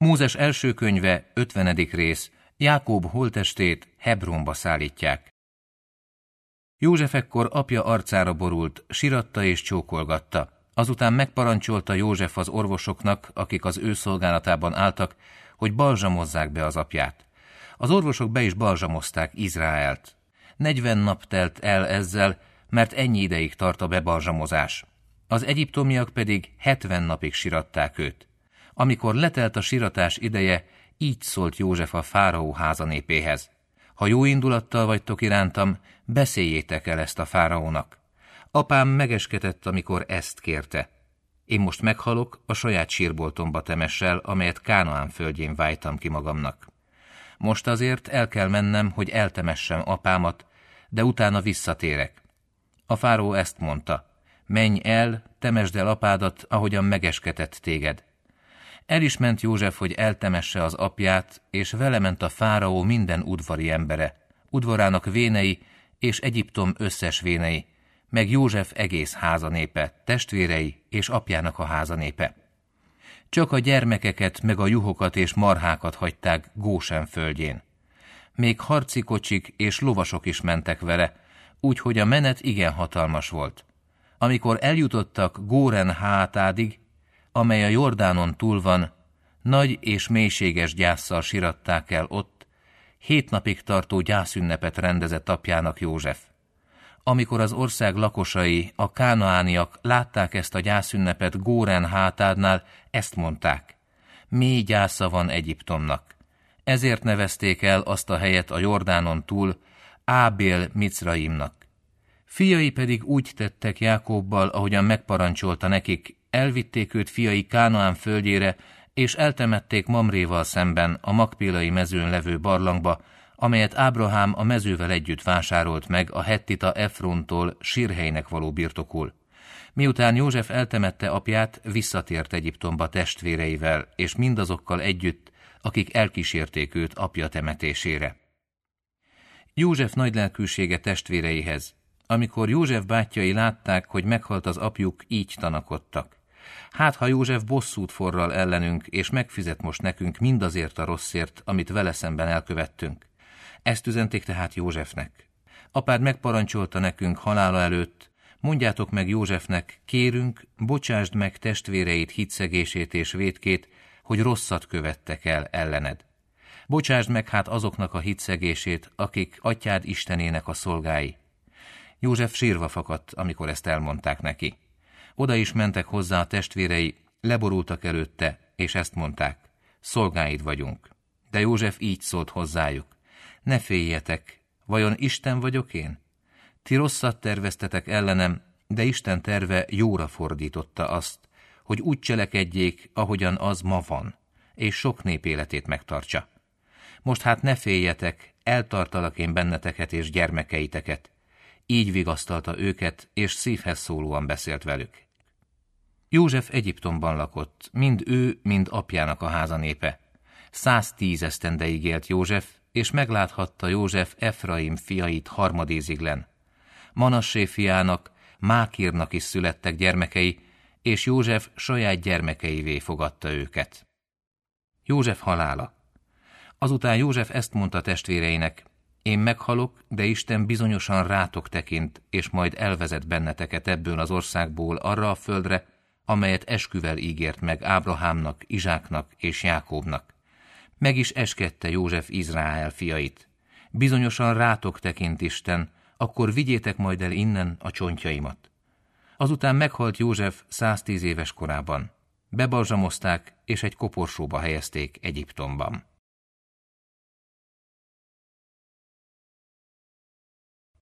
Mózes első könyve, 50. rész, Jákob holttestét Hebronba szállítják. József ekkor apja arcára borult, siratta és csókolgatta. Azután megparancsolta József az orvosoknak, akik az ő szolgálatában álltak, hogy balzsamozzák be az apját. Az orvosok be is balzsamozták Izraelt. 40 nap telt el ezzel, mert ennyi ideig tart a bebalzsamozás. Az egyiptomiak pedig 70 napig siratták őt. Amikor letelt a siratás ideje, így szólt József a fáraó házanépéhez: ha jó indulattal vagytok irántam, beszéljétek el ezt a fáraónak. Apám megeskedett, amikor ezt kérte. Én most meghalok, a saját sírboltomba temessel, amelyet Kánaán földjén vájtam ki magamnak. Most azért el kell mennem, hogy eltemessem apámat, de utána visszatérek. A fáraó ezt mondta: menj el, temesd el apádat, ahogyan megeskedett téged. El is ment József, hogy eltemesse az apját, és vele ment a fáraó minden udvari embere, udvarának vénei és Egyiptom összes vénei, meg József egész házanépe, testvérei és apjának a házanépe. Csak a gyermekeket, meg a juhokat és marhákat hagyták Gósen földjén. Még harci kocsik és lovasok is mentek vele, úgyhogy a menet igen hatalmas volt. Amikor eljutottak Góren hátádig, amely a Jordánon túl van, nagy és mélységes gyásszal siratták el ott, 7 napig tartó gyászünnepet rendezett apjának József. Amikor az ország lakosai, a kánaániak látták ezt a gyászünnepet Góren hátádnál, ezt mondták: mély gyásza van Egyiptomnak. Ezért nevezték el azt a helyet a Jordánon túl Ábél Micraimnak. Fiai pedig úgy tettek Jákobbal, ahogyan megparancsolta nekik, elvitték őt fiai Kánaán földjére, és eltemették Mamréval szemben a Makpélai mezőn levő barlangba, amelyet Ábrahám a mezővel együtt vásárolt meg a hettita Efrontól Sírhelynek való birtokul. Miután József eltemette apját, visszatért Egyiptomba testvéreivel, és mindazokkal együtt, akik elkísérték őt apja temetésére. József nagylelkűsége testvéreihez. Amikor József bátyjai látták, hogy meghalt az apjuk, így tanakodtak: hát ha József bosszút forral ellenünk, és megfizet most nekünk mindazért a rosszért, amit vele szemben elkövettünk. Ezt üzenték tehát Józsefnek: apád megparancsolta nekünk halála előtt, mondjátok meg Józsefnek, kérünk, bocsásd meg testvéreit hitszegését és vétkét, hogy rosszat követtek el ellened. Bocsásd meg hát azoknak a hitszegését, akik atyád Istenének a szolgái. József sírva fakadt, amikor ezt elmondták neki. Oda is mentek hozzá a testvérei, leborultak előtte, és ezt mondták: szolgáid vagyunk. De József így szólt hozzájuk: ne féljetek, vajon Isten vagyok én? Ti rosszat terveztetek ellenem, de Isten terve jóra fordította azt, hogy úgy cselekedjék, ahogyan az ma van, és sok nép életét megtartsa. Most hát ne féljetek, eltartalak én benneteket és gyermekeiteket. Így vigasztalta őket, és szívhez szólóan beszélt velük. József Egyiptomban lakott, mind ő, mind apjának a házanépe. 110 esztendeig élt József, és megláthatta József Efraim fiait harmadéziglen. Manassé fiának, Mákírnak is születtek gyermekei, és József saját gyermekeivé fogadta őket. József halála. Azután József ezt mondta testvéreinek: én meghalok, de Isten bizonyosan rátok tekint, és majd elvezet benneteket ebből az országból arra a földre, amelyet esküvel ígért meg Ábrahámnak, Izsáknak és Jákóbnak. Meg is eskedte József Izrael fiait. Bizonyosan rátok tekint Isten, akkor vigyétek majd el innen a csontjaimat. Azután meghalt József 110 éves korában. Bebalzsamozták, és egy koporsóba helyezték Egyiptomban.